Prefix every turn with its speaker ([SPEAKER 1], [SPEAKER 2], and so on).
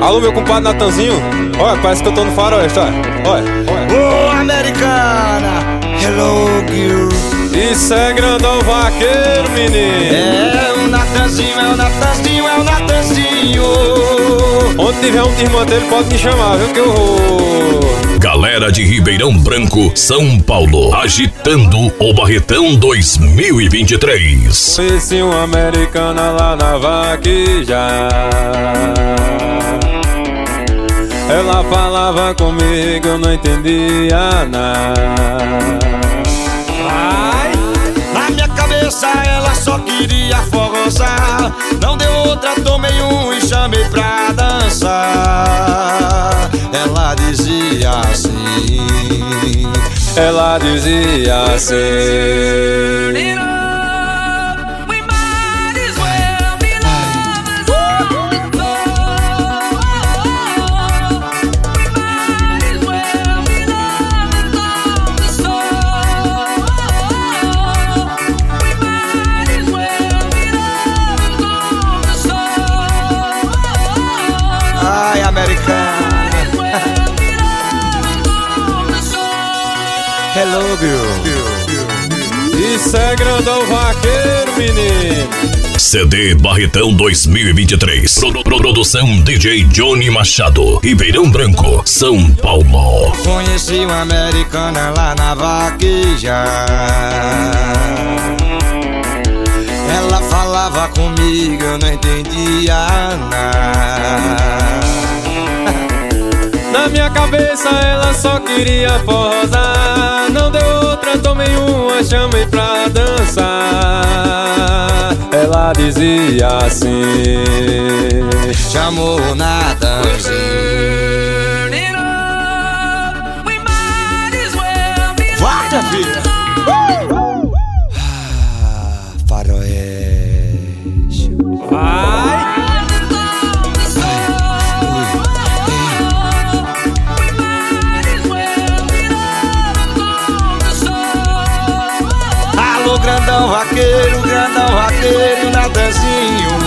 [SPEAKER 1] Alô, meu compadre Natanzinho. Olha, parece que eu tô no faroeste, olha.
[SPEAKER 2] Ô, americana, hello, girl.
[SPEAKER 1] Isso é grandão vaqueiro, menino.
[SPEAKER 2] É o Natanzinho, é o Natanzinho, é o Natanzinho.
[SPEAKER 1] Onde tiver um desmantelho pode me chamar, viu, que eu vou.
[SPEAKER 3] Galera de Ribeirão Branco, São Paulo, agitando o Barretão 2023.
[SPEAKER 1] Conheci uma americana lá na vaqueja. Ela falava comigo, eu não entendia nada.
[SPEAKER 2] Na minha cabeça ela só queria forrosar. Não deu outra, tomei um e chamei pra dançar. Ela dizia assim.
[SPEAKER 1] Ela dizia assim.
[SPEAKER 2] Ai, americana. Hello, girl.
[SPEAKER 1] Isso é grandão vaqueiro, menino.
[SPEAKER 3] CD Barretão 2023. Produção DJ Johnny Machado, Ribeirão Branco, São Paulo.
[SPEAKER 2] Conheci uma americana lá na vaqueja. Ela falava comigo, eu não entendia nada.
[SPEAKER 1] Na minha cabeça ela só queria forrosar. Não deu outra, tomei uma, chamei pra dançar. Ela dizia assim.
[SPEAKER 2] Chamou o Natanzinho. Vai, minha filha. Faroeste.
[SPEAKER 1] Vai.
[SPEAKER 2] Alô, grandão vaqueiro, Natanzinho.